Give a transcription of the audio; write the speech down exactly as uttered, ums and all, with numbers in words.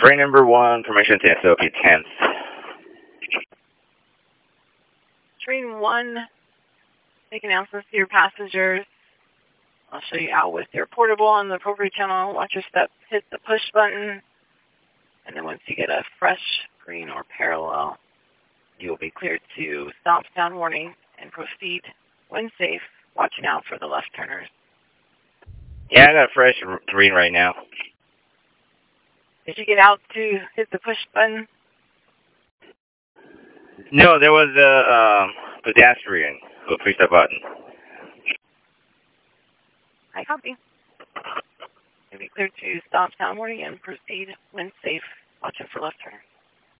Train number one, permission to S O P tenth. Train one, make announcements to your passengers. I'll show you out with your portable on the appropriate channel. Watch your step, hit the push button, and then once you get a fresh, green, or parallel, you will be cleared to stop, sound warning, and proceed when safe, watching out for the left turners. Yeah, I got a fresh green right now. Did you get out to hit the push button? No, there was a um, pedestrian who pushed the button. I copy. You'll be cleared to stop, sound warning, and proceed when safe, watching for left turners.